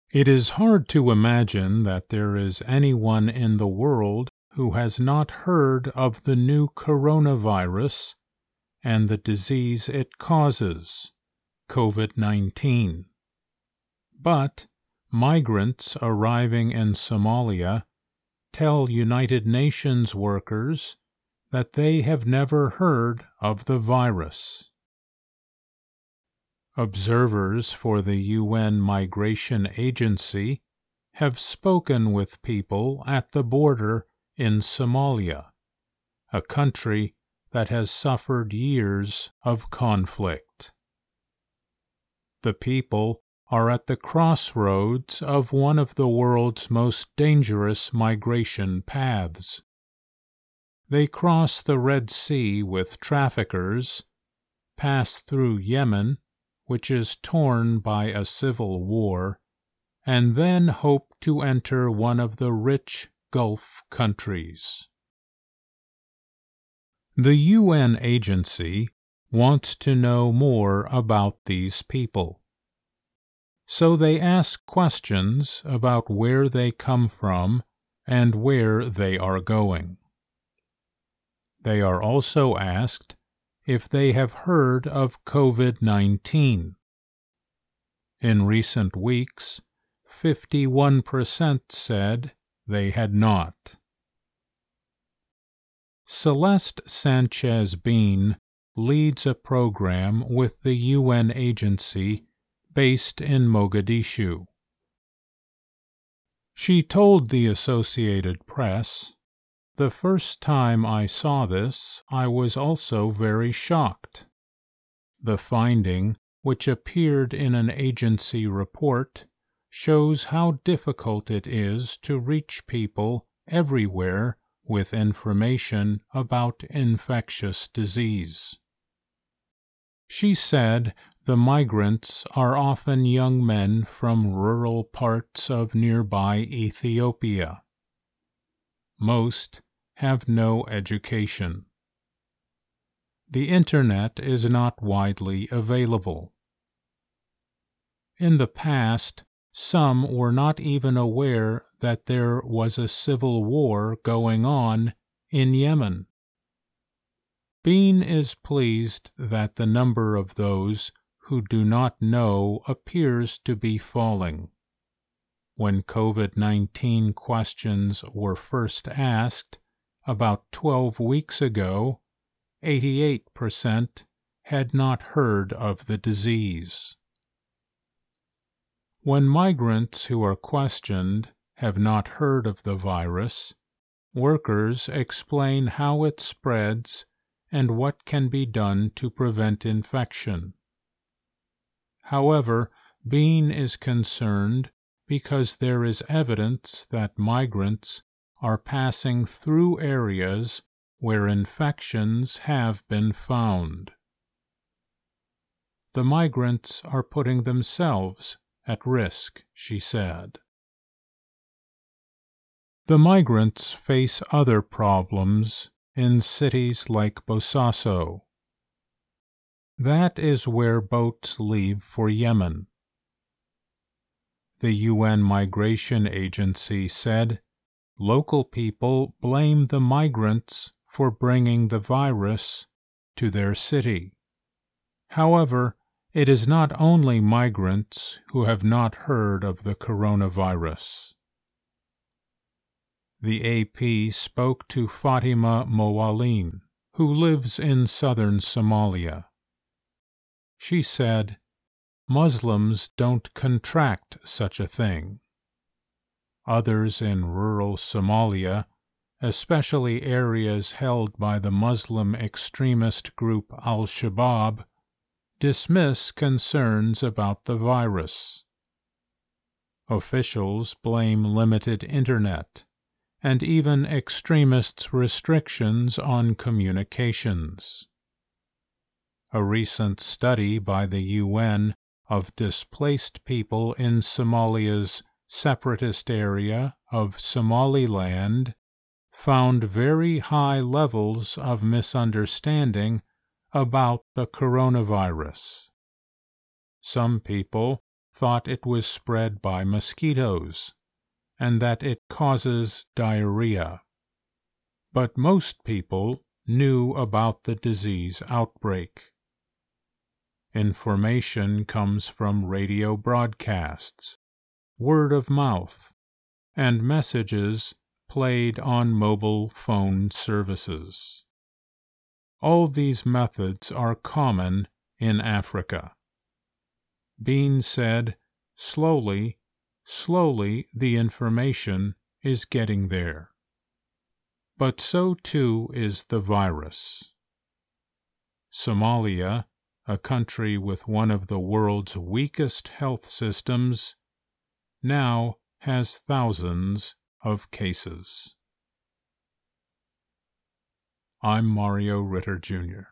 It is hard to imagine that there is anyone in the world who has not heard of the new coronavirus and the disease it causes, COVID-19. But migrants arriving in Somalia tell United Nations workers that they have never heard of the virus. Observers for the UN Migration Agency have spoken with people at the border in Somalia, a country that has suffered years of conflict. The people are at the crossroads of one of the world's most dangerous migration paths. They cross the Red Sea with traffickers, pass through Yemen, which is torn by a civil war, and then hope to enter one of the rich Gulf countries. The UN agency wants to know more about these people, so they ask questions about where they come from and where they are going. They are also asked if they have heard of COVID-19. In recent weeks, 51% said they had not. Celeste Sanchez-Bean leads a program with the UN agency based in Mogadishu. She told the Associated Press, "The first time I saw this, I was also very shocked. The finding, which appeared in an agency report, shows how difficult it is to reach people everywhere with information about infectious disease." She said the migrants are often young men from rural parts of nearby Ethiopia. Most have no education. The Internet is not widely available. In the past, some were not even aware that there was a civil war going on in Yemen. Bean is pleased that the number of those who do not know appears to be falling. When COVID-19 questions were first asked, about 12 weeks ago, 88% had not heard of the disease. When migrants who are questioned have not heard of the virus, workers explain how it spreads and what can be done to prevent infection. However, Bean is concerned because there is evidence that migrants are passing through areas where infections have been found. The migrants are putting themselves at risk, she said. The migrants face other problems in cities like Bosaso. That is where boats leave for Yemen. The UN Migration Agency said local people blame the migrants for bringing the virus to their city. However, it is not only migrants who have not heard of the coronavirus. The AP spoke to Fatima Moalim, who lives in southern Somalia. She said, "Muslims don't contract such a thing." Others in rural Somalia, especially areas held by the Muslim extremist group Al-Shabaab, dismiss concerns about the virus. Officials blame limited internet and even extremists' restrictions on communications. A recent study by the UN of displaced people in Somalia's separatist area of Somaliland found very high levels of misunderstanding about the coronavirus. Some people thought it was spread by mosquitoes and that it causes diarrhea. But most people knew about the disease outbreak. Information comes from radio broadcasts, word of mouth, and messages played on mobile phone services. All these methods are common in Africa. Bean said, slowly the information is getting there. But so too is the virus. Somalia, a country with one of the world's weakest health systems, now has thousands of cases. I'm Mario Ritter, Jr.